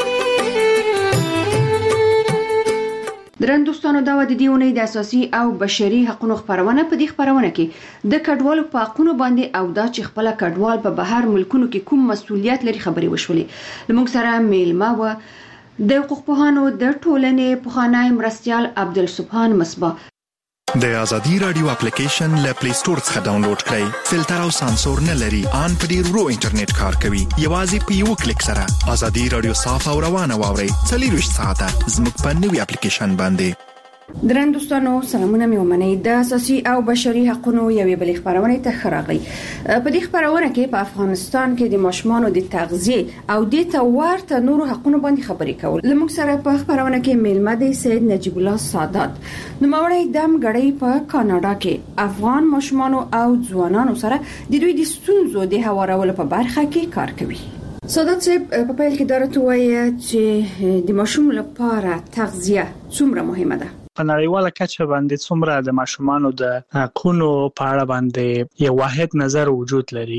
درن دوستانو دا و د دې اونۍ د اساسي او بشري حقوقو خبرونه. په دې خبرونه کې د کډوالو په حقوقو باندې او دا چې خپل کډوال په بهر ملکونو کې کوم مسؤلیت لري خبري وشولې. لمونږ سره میلمه و د حقوق پوهانو د ټولنې پوهانای مرستيال عبدالسبحان مصباح. د ازادي رادیو اپلیکیشن له پلی سٹور څخه ډاونلوډ کړئ. فلټر او سانسور نه لري، ان په ډیر ورو انټرنیټ کار کوي. یوازې په یو کلیک سره ازادي رادیو صاف او روانه واورئ. څلور ساعته زموږ په نوې اپلیکیشن باندې. درن دوستانو سلامونه مې ومنئ. د اساسي او بشري حقوقو یوې بلې خبرونه ته خراغي. په دې خبرونه کې په افغانستان کې د ماشومانو د تغذیه او د تورته نورو حقوقو باندې خبرې کول. لمونږ سره په خبرونه کې میلمه دی سید نجیب الله سادات، نوموړی دم غړی په کاناډا کې افغان ماشومانو او ځوانانو سره د دوی د ستونزو د هوارولو په برخه کې کار کوي. سادات صاحب، په پیل کې درته وایي چې د ماشوم لپاره تغذیه څومره مهمه ده؟ په نړیواله کچه باندې څومره د ماشومانو د حقوقو په اړه باندې یو واحد نظر وجود لري.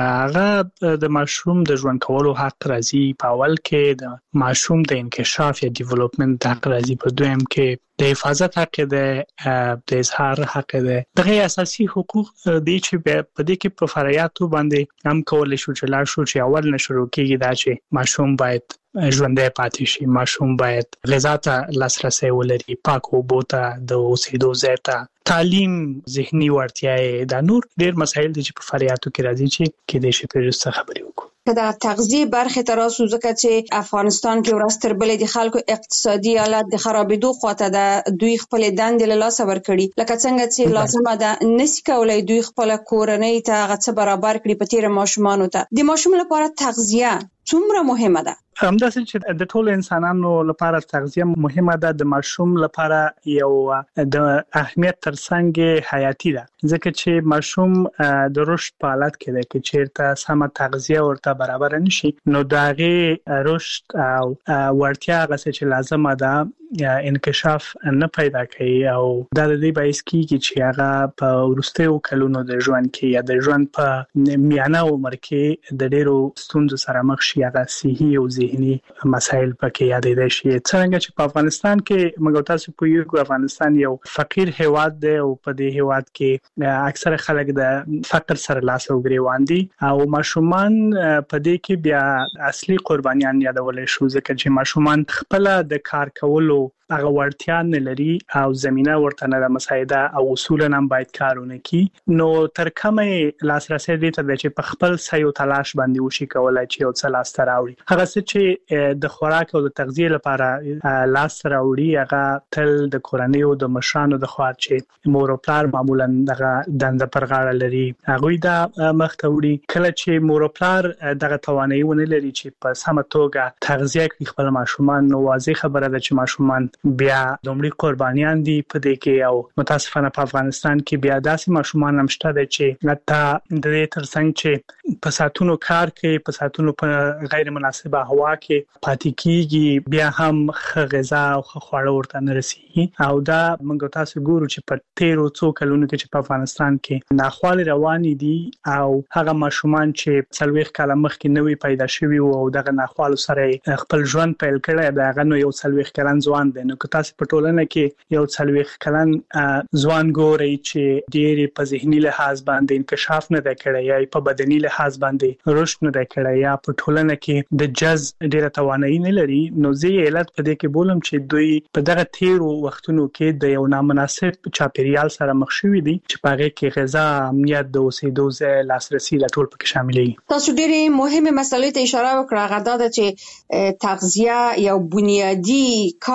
هغه د ماشوم د ژوند کولو حق راځي په اول کې، د ماشوم د انکشاف یا ډیولپمنت حق راځي په دویم کې، د حفاظت حق ده، د اظهار حق ده. دغه اساسي حقوق دي چې په دې کې په فرایاتو باندې هم کولای شو چې لا شو چې اول نه شروع کیږي دا چې ماشوم باید ژوندۍ پاتې شي، ماشوم باید غذا ته لاسرسي ولري، پاک اوبو ته، د اوسېدو ځای ته، تعلیم، ذهني وړتیاوې، دا نور ډېر مسایل دي چې په فریاتو کې راځي چې کې د شي پرسته خبرې وکړو. دا تغذیه برخه تراسو ځکه چې افغانستان کې ورځ تر بلې د خلکو اقتصادي حالت د خرابېدو خواته د دوی خپل دندې له لاسه ورکړي، لکه څنګه چې لازمه ده نسی کولای دوی خپل کورنۍ ته غڅ برابر کړي په تیر ماشومانو ته. د ماشوم لپاره تغذیه څومره مهمه ده؟ همداسې چې د ټولو انسانانو لپاره تغذیه مهمه ده، د ماشوم لپاره یو د اهمیت ترڅنګ حیاتي ده، ځکه چې ماشوم د رشد په حالت کې ده کې چیرته سمه تغذیه ورته برابر نشي نو دغه رشد او ورتیا غسه چې لازمه ده انکشاف نه پیدا کوي او دا د دې باعث کیږي چې هغه په ورستیو کلونو د ژوند کې یا د ژوند په میانه عمر کې د ډیرو ستونزو سره مخ شي، هغه صحي او ذهني مسایل پکې یادېدل شي. څنګه چې په افغانستان کې موږ تاسو په یو افغانستان یو فقیر هیواد دی او په دې هیواد کې اکثره خلک د فقر سره لاس او ګریوان دي او ماشومان په دې کې بیا اصلي قربانیان یادول شو، ځکه چې ماشومان خپل د کار کولو هغه ورتیا نه لري او زمينه ورته نه مساعده او اصولا هم باید کارونه کی. نو تر کومه لاسرسي دي ته چې په خپل سيو تلاش باندې وشي کولای چې یو څه لاس راوړي. هغه څه چې د خوراک او د تغذیه لپاره لاس راوړي هغه تل د کورنۍ او د مشرانو د خوا چې مور او پلار معمولا دغه دنده پر غاړه لري، هغه دا مخته وړي. کله چې مور او پلار دغه توانایي ونه لري چې په سمه توګه تغذیه کوي خپل ماشومان، نو واضح خبره ده چې ماشومان بیا دومره قربانیان دي په دې کې او متاسفانه په افغانستان کې بیا داسې ماشومان هم شته چې حتی د دې ترڅنګ چې په ساتونو کار کوي، په ساتونو په غیر مناسبه هوا کې پاتې کیږي، بیا هم غذا او خواړه ورته نه رسیږي او دا موږ تاسو ګورو چې په تیرو څو کلونو کې چې په افغانستان کې ناخوالې روانې دي او هغه ماشومان چې څلويخ کاله مخکې نوې پیدا شوي او دغه ناخوالو سره خپل ژوند پیل کړی، دغه نو یو څلويخ کلن ځوان دی. نو که تاسو په ټولنه کې یو څلويخ کلن ځوان ګورئ چې ډېری په ذهني لحاظ باندې انکشاف نه دی کړی یا په بدني لحاظ باندې رشد نه دی کړی یا په ټولنه کې د جز ډېره توانایي نه لري، نو زه علت په دې کې بولم چې دوی په دغه تیرو وختونو کې د یو نامناسب چاپیریال سره مخ شوي دي چې په هغه کې غذا، امنیت، د اوسېدو ځای، لاسرسي د ټول پکې شامل دي. تاسو ډېرې مهمه مسلې ته اشاره وکړه، هغه دا چې تغذیه یو بنیادی کار دی چې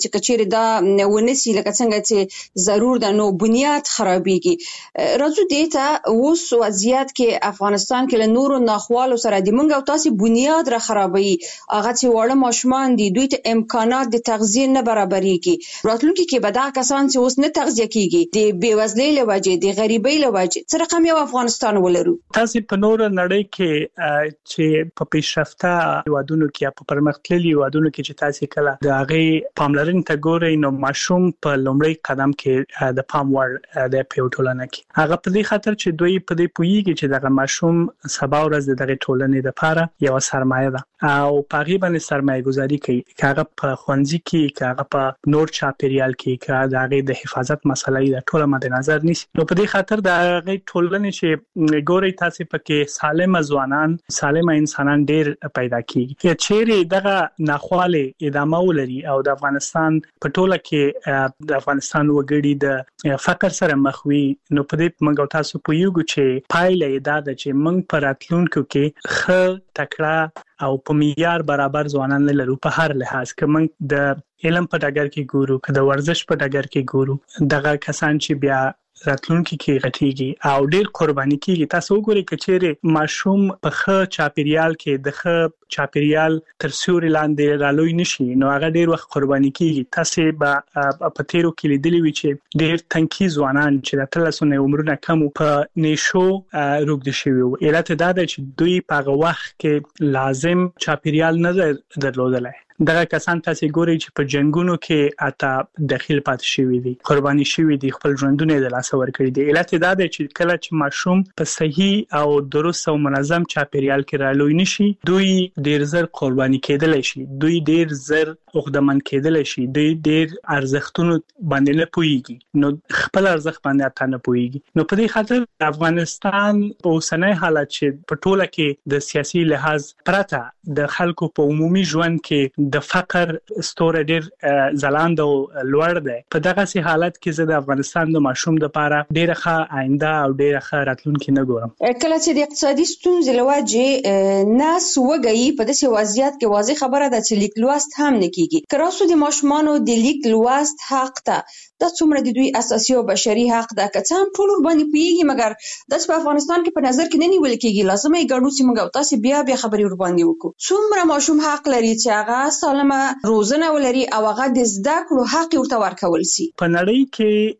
چې کچېره دا ونسي لکه څنګه چې ضرور ده نو بنیاد خرابېږي. راځو دیتا اوس وضعیت کې افغانستان کې له نورو ناخوالو سره د منګ او تاسو بنیاد را خرابوي. هغه چې وړه ماشومان دي دوی ته امکانات د تغذیه نه برابرېږي. راتلونکي کې به دا کسان چې اوس نه تغذیه کیږي د بیوزلۍ له وجې د غریبۍ له وجې څه رقم یو افغانستان ولرو. تاسو په نور نړۍ کې چې په پیشرفته هیوادونو کې یا په پرمختللي هیوادونو کې چې تاسو کله د هغه پاملرنې ته ګورئ نو ماشوم په لومړی قدم کې د پام وړ د پیوټولنه کې هغه په دې خاطر چې دوی په دې پوهیږي چې دغه ماشوم سبا ورځ دغه ټولنې لپاره یو سرمایه ده او پاغي باندې سرمایه گذاري کوي کاغه په خوندزي کې کاغه په نور چاپیریال کې کاغه دغه د حفاظت مسلې د ټوله مد نظر نیسي. نو په دې خاطر د هغه ټولنې چې ګوري تاسو پکې سالم ځوانان سالم انسانان ډیر پیدا کیږي چې دغه ناخواله ادامه ولري او د افغانستان په ټوله کې د افغانستان وګړي د فقر سره مخ وي نو په دې موږ تاسو په یو چې پایله دا ده چې موږ پر راتلونکو کې خ تکړه او په معیار برابر ځوانان لرو په هر لحاظ کې موږ د علم په ډګر کې ګورو که د ورزش په ډګر کې ګورو دغه کسان چې بیا راتلونکي کې غټيږي او ډیر قرباني کیږي. تاسو وګورئ کچېره ماشوم په ښه چاپیریال کې د ښه چاپیریال تر سیوري لاندې رالوي نشي نو هغه ډیر وخت قرباني کیږي. تاسو به په تیرو کې لیدلی وي چې ډیر تنکي ځوانان چې د تلسونه عمرونه کم په نشو روغ شوي وو. علت دا ده چې دوی په وخت کې لازم چاپیریال نه درلودلای. دغه کسان تاسو ګورئ چې په جنگونو کې اته داخل پات شوي دي قرباني شوي دي خپل ژوندونه د لاس ور کړی دي. علت دا ده چې کله چې ماشوم په صحیح او درست او منظم چاپیریال کې رالوي نشي دوی ډیر زر قرباني کېدل شي دوی ډیر زر عقدمن کېدل شي دوی ډیر ارزښتونو باندې نه پويږي نو خپل ارزښت باندې اته نه پويږي. نو په دې خاطر افغانستان په اوسنۍ حالت چې په ټوله کې د سیاسي لحاظ پرته د خلکو په عمومي ژوند کې د فقر ستوره ډیر ځلاند او لوړ ده. په دغه سي حالت کې زه د افغانستان د ماشوم د لپاره ډیره ښه آینده او ډیره ښه راتلونکي نه ګورم. کله چې د اقتصادي ستونزې لوجه ناس وګي په داسې وضعیت کې واضح خبره ده چې لیک لوست هم نه کیږي. کراسو د ماشومانو د لیک لوست حق ته د څومره د دوی اساسي او بشري حق ده که څه هم ټول باندې پیږي مګر د افغانستان کې په نظر کې نه نیول کیږي. لازمه یې ګڼو چې موږ تاسو بیا بیا خبرې ور باندې وکړو. څومره ماشوم حق لري چې هغه سالمه روزنه ولري او هغه د زده کړو حق ورته ورکول شي. په نړۍ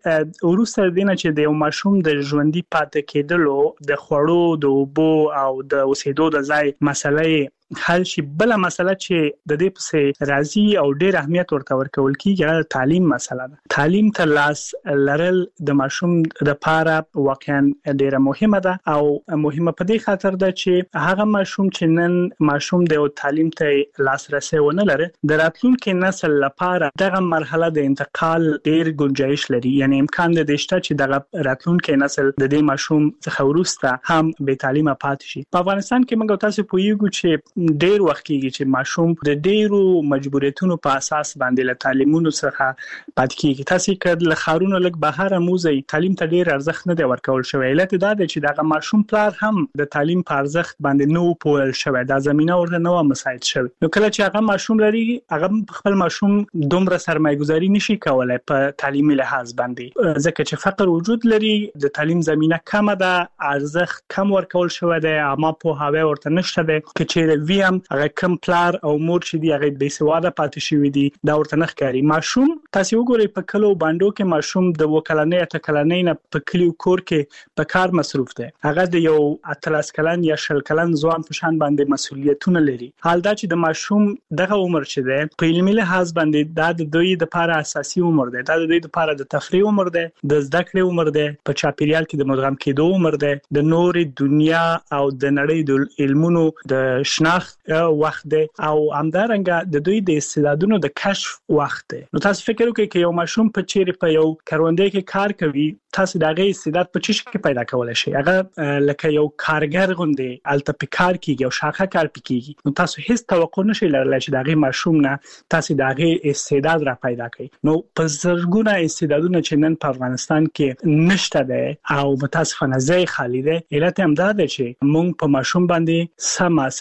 کې وروسته دینه چې د ماشوم د ژوندۍ پاتې کېدلو د خوړو د اوبو او د اوسېدو د ځای مسلې حل شي. بل مسله چې د دې په راضي او ډېر اهمیت ورته ورکول کیږي تعلیم مسله ده. تعلیم ته لاس لرل د ماشوم د لپاره واقعا ډېره مهمه ده او مهمه په دې خاطر ده چې هغه ماشوم چې نن ماشوم د تعلیم ته لاسرسي ونه لري د راتلونکي نسل لپاره دغه مرحله د انتقال ډېر گنجائش لري. یعنی امکان د دشته چې دغه راتلونکي نسل د دې ماشوم څخه ورسته هم به تعلیمه پاتې شي. په افغانستان کې موږ تاسو پوهیږو چې ډیر وخت کېږي چې ماشوم د ډیرو مجبوریتونو په اساس باندې له تعلیمونو څخه پاتې کېږي. تاسو کله له خارونو لګ بهر موزي تعلیم ته ډیر ارزښت نه دی ورکول شوی. علت دا دی چې دغه ماشوم پلار هم د تعلیم په ارزښت باندې نو پوهل شوی دا زمينه ورته نو مساعد شوی. نو کله چې هغه ماشوم لري هغه خپل ماشوم دومره سرمایه گذاري نشي کولای په تعلیمي لحاظ باندې ځکه چې فقر وجود لري د تعلیم زمينه کم ده ارزښت کم ورکول شوی دی اما په هغه ورته نشته ده چې ویم هغه کم پلار او مور چې دی هغه بې سواده پاتې شوی دی دا ورته نه ښکاري. ماشوم تاسو وګورئ په کلو باندې کې ماشوم د وکلنۍ ته کلنۍ نه په کلیو کور کې په کار مصروف دی. هغه د یو اتلس کلن یا شل کلن ځوان په شان باندې مسؤلیتونه لري. حال دا چې د ماشوم دغه عمر چې دی په علمي لحاظ باندې دا د دوی لپاره اساسي عمر دی. دا د دوی لپاره د تفریح عمر دی د زده کړې عمر دی په چاپیریال کې د مدغم کېدو عمر دی د نورې دنیا او د نړۍ د علمونو د شناخت وخت دی او همدارنګه د دوی د استعدادونو د کشف وخت دی. نو تاسو فکر وکړئ چې یو ماشوم په چیرې په یو کاروندې کې کار کوي تاسو دغه استعداد په چی شي پیدا کولای شي. هغه لکه یو کارګر غوندي الته په کار کیږي او شاخه کار پکېږي. نو تاسو هیڅ توقع نشئ لرلای چې دغه ماشوم نه تاسو دغه استعداد را پیدا کړئ. نو په زرګونه استعدادونه چې نن په افغانستان کې نشته ده او متاسفانه ځای خالی ده. علت هم دا ده چې موږ په ماشوم باندې سم سرمایه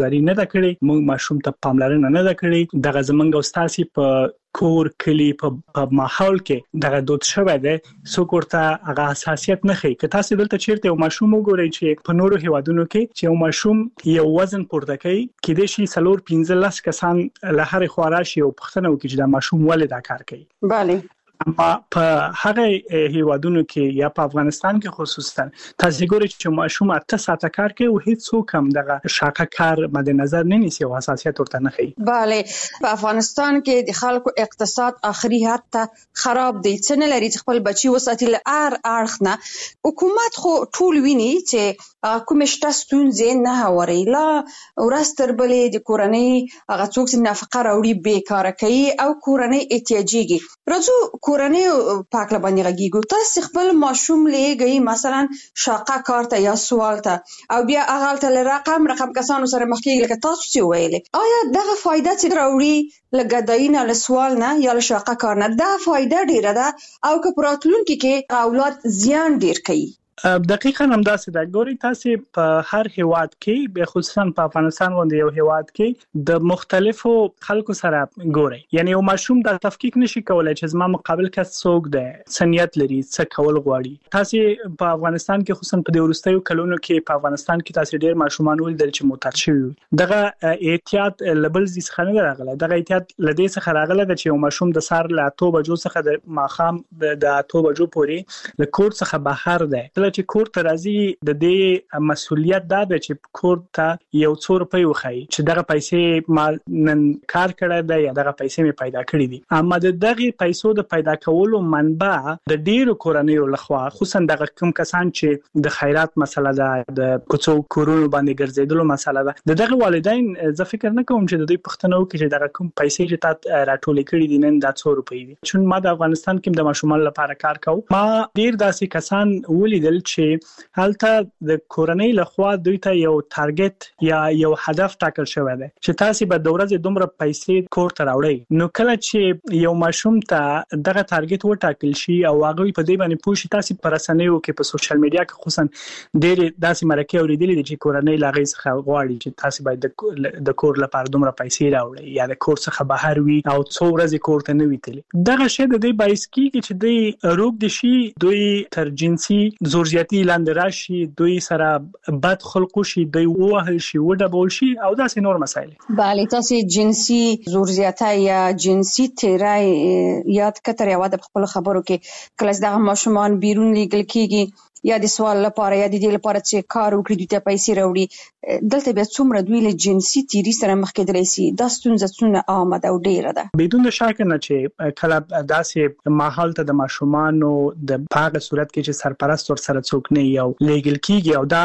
خبرګزاري نه ده کړې، موږ ماشوم ته پاملرنه نه ده کړې. دغه زمونږ استاد په کور کلی په ماحول کې دغه دود شوی دی، څوک ورته هغه حساسیت نه ښيي. که تاسو دلته چیرته یو ماشوم وګورئ چې په نورو هیوادونو کې چې یو ماشوم یو وزن پورته کوي، کېدای شي څلور پنځه لس کسان له هرې خوا راشي او پوښتنه وکړي چې دا ماشوم ولې دا کار کوي. بله. اما په هغه هیوادونو کې یا په افغانستان کې خصوصا تاسو ګورئ چې ماشوم اته ساعته کار کوي او هیڅ څوک هم دغه شاقه کار مد نظر نه نیسي او حساسیت ورته نه ښيي. بله، په افغانستان کې د خلکو اقتصاد اخري حد ته خراب دی، څه نه لري چې خپل بچي وساتي. له هر اړخ نه حکومت خو ټول ویني چې کومې شته ستونزې نه هواري، لا ورځ تر بلې د کورنۍ هغه څوک چې نفقه راوړي بیکاره کوي او کورنۍ احتیاجيږي. راځو کورنۍ پاکله باندې غږیږو. تاسو خپل ماشوم لېږئ مثلا شاقه کار ته یا سوال ته او بیا هغه ته رقم رقم کسانو سره مخ کېږي لکه تاسو چې ویلې، آیا دغه فائدہ چې راوړي لګداینه له سوال نه یا له شاقه کار نه دا فائدہ ډیره ده او که پراتلونکو کې اولاد زیان ډیر کوي؟ دقیقاً همداسې ده. ګورئ تاسو په هر هیواد کې به خصوصا په افغانستان باندې یو هیواد کې د مختلفو خلکو سره ګورئ، یعنی یو ماشوم د تفکیک نشي کولای چې زما مقابل کس څوک دی، سنیت لري، څه کول غواړي. تاسو په افغانستان کې خصوصا په د وروستیو کلونو کې په افغانستان کې تاسو ډیر ماشومان ولیدل چې معتاد شوي. دغه احتیاط لبل زی څخه نه راغله، دغه احتیاط لدې څخه راغله چې یو ماشوم د سار له اته بجو څخه د ماخام د اته بجو پورې له کور څخه بهر دی. چې کور ته راځي د دې مسؤلیت دا ده چې کور ته یو څو روپۍ وخایي چې دغه پیسې ما نن کار کړی دی یا دغه پیسې مې پیدا کړې دي. اما د دغه پیسو د پیدا کولو منبع د ډیرو کورنیو لخوا خصوصا دغه کوم کسان چې د خیرات مسله ده، د کوڅو کورونو باندې ګرځیدلو مسله ده، د دغه والدین زه فکر نه کوم چې د دوی پښتنه وکړي چې دغه کوم پیسې چې تا راټولې کړې دي نن دا څو روپۍ دي. چون ما د افغانستان کې د ماشومان لپاره کار کوم، ما ډیر داسې کسان ولیدل چې هلته د کورنۍ لخوا دوی ته یو ټارګټ یا یو هدف ټاکل شوی دی چې تاسو به د ورځې دومره پیسې کور ته راوړئ. نو کله چې یو ماشوم ته دغه ټارګټ وټاکل شي او هغه په دې باندې پوه شي، تاسو پر رسنیو کې په سوشل میډیا کې خصوصا ډېر داسې مرکې اورېدلې دي چې کورنۍ لاغې څخه غواړي چې تاسو باید د کور لپاره دومره پیسې راوړئ یا د کور څخه بهر وي او څو ورځې کور ته نه وي تللی. دغه شی د دې باعث کیږي چې دوی روغ دي شي، دوی تر جنسي زورزیاتي لاندې راشي، دوی سره بد خلقو شي، دوی ووهل شي، وډبول شي او داسې نور مسایل. بله، تاسو جنسي زورزیاتی یا جنسي تیرای یاد کتر یو د خپل خبرو کې کله دغه ماشومان بیرون لیږل کیږي یا د سوال لپاره یا د دې لپاره چې کار وکړي دوی ته پیسې راوړي، دلته بیا څومره دوی له جنسي تیری سره مخ کېدلی شي. دا ستونزه څونه عامه ده او ډیره ده. بدون شک نه چې کله داسې ماحول ته د ماشومانو د هغه صورت کې چې سرپرست ور سره څوک نه یو لیګل کیږي او دا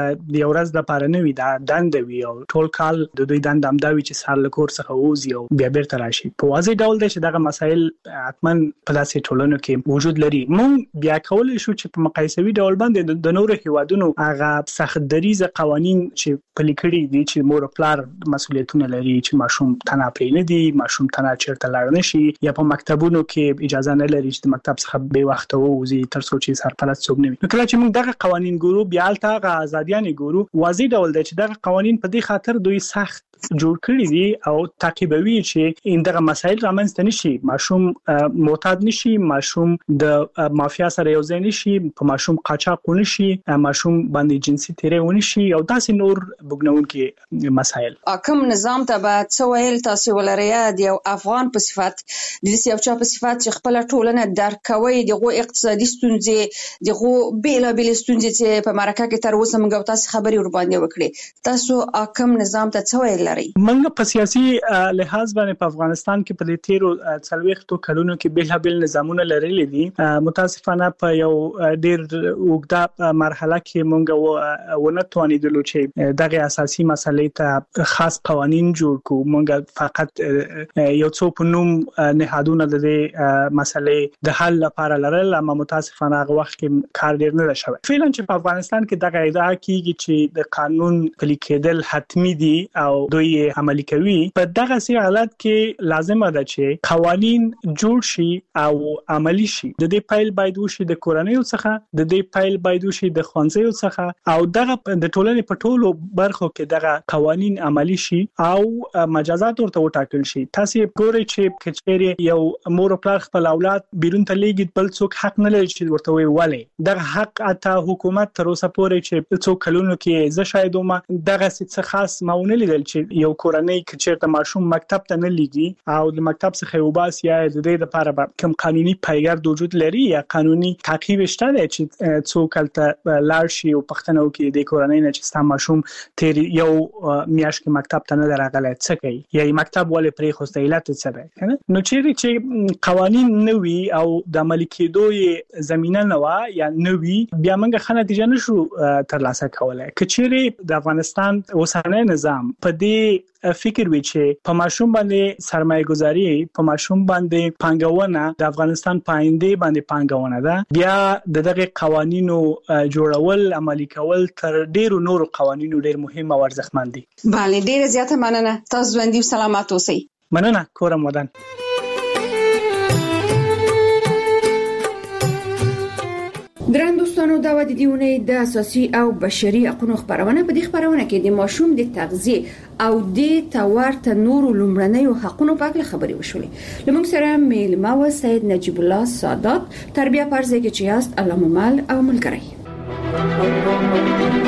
د یو ورځ لپاره نه وي، دا دنده وي او ټول کال د دوی دنده هم دا وي چې سار له کور څخه ووځي او بیا بیرته راشي. په واضح ډول دی چې دغه مسایل حتما په داسې ټولنو کې وجود لري. موږ بیا کولی شو چې په مقایسوي ډول باندې د نورو هیوادونو هغه سخت دریزه قوانین چې پلي کړي دي چې مور پلار مسؤلیتونه لري چې ماشوم تنه پرې نه دي، ماشوم تنه چیرته لاړ نشي یا په مکتبونو کې اجازه نه لري چې د مکتب څخه به وخت ووځي تر څو چې سرپرست څوک نه وي. نو کله چې موږ دغه قوانین ګورو بیا الته هغه ازادیان ګورو، واضح ډول دی چې دغه قوانین په دې خاطر دوی سخت جوړ کړی دي او تعقیبوي چې ان دغه مسایل رامنځته نشي، ماشوم معتاد نشي، ماشوم د مافیا سره یو ځای نشي، په ماشوم قاچاق ونشي، ماشوم باندې جنسي تیری ونشي او داسې نور بګنونکي مسایل. کوم نظام ته به څه ویل تاسو ولرئ د یو افغان په صفت د دې یو چا په صفت چې خپل ټولنه درک کوي، دغه اقتصادي ستونزې، دغه بیلابل ستونزې چې په مرکه کې تر اوسه موږ تاسو خبري ور باندې وکړي، تاسو کوم نظام ته څه ویل لري؟ موږ په سیاسي لحاظ باندې په افغانستان کې په دې تیرو څلويختو کلونو کې بیلابل نظامونه لرلي دي. متاسفانه په یو ډیر اوږده مرحله کې موږ ونه توانیدلو چې دغه اساسي مسلې ته خاص قوانين جوړ کړو. موږ فقط یو څو په نوم نهادونه د دې مسلې د حل لپاره لرل، اما متاسفانه هغه وخت کې کار ډیر نه شوی. فعلا چې په افغانستان کې دغه ادعا کیږي چې د قانون پلي کېدل حتمی دي او دوی عملي کوي. په دغه سي حالت کې لازمه ده چې قوانين جوړ شي او عملي شي. د دې پایل باید وشي د کورنۍ څخه، د دې پایل باید وشي د ښوونځیو څخه او دغه د ټولنې په ټولو برخو کې دغه قوانين عملي شي او مجازات ورته وټاکل شي. تاسو ګورئ چې کچېری یو مور او پلار خپل اولاد بیرون ته لیږي، بل څوک حق نه لري چې ورته وی ولې. دغه حق اته حکومت تر اوسه پورې چې څو کلونو کې زه شاید ومه دغه څه خاص ماونه لیدل چې یو کورنۍ کې چیرته ماشوم مکتب ته نه لیږي او د مکتب څخه یو باس یا د دې لپاره کوم قانوني پیګر وجود لري یا قانوني تعقیب شته چې څوک الته لاړ شي او پښتنو کې د کورنۍ نه چې سم ماشوم تیر یو میاشت کې مکتب ته نه راغلی څه کوي یا مکتب ولې پرې خوسته علت څه ده کنه. نو چیرې چې قوانين نوي او د عملي کېدو زمينه نه و یا نوي بیا موږ خنه نتیجه نشو ترلاسه کولای. کچېری د افغانستان اوسنۍ نظام په دې فکر وی چې په ماشوم باندې سرمایه گذاري، په ماشوم باندې پانګونه د افغانستان پاینده باندې پانګونه ده، بیا دغه قوانینو جوړول عملي کول تر ډیرو نورو قوانینو ډیر مهم او ارزښتمن دي. bale ډیره زیاته مننه. تاسو ژوندۍ او سلامات اوسئ. مننه. کورم ودان. درن دوستانو دا و د دیونه د اساسي او بشري حقوقو خبرونه. په دې خبرونه کې د ماشوم د تغذیه او د تورته نورو لومړنیو حقوقو په اړه خبرې وشولې. لمونږ سره میلمه و سید نجیب الله سادات، تربیه پرځای کې چې است علامه مال او ملګری.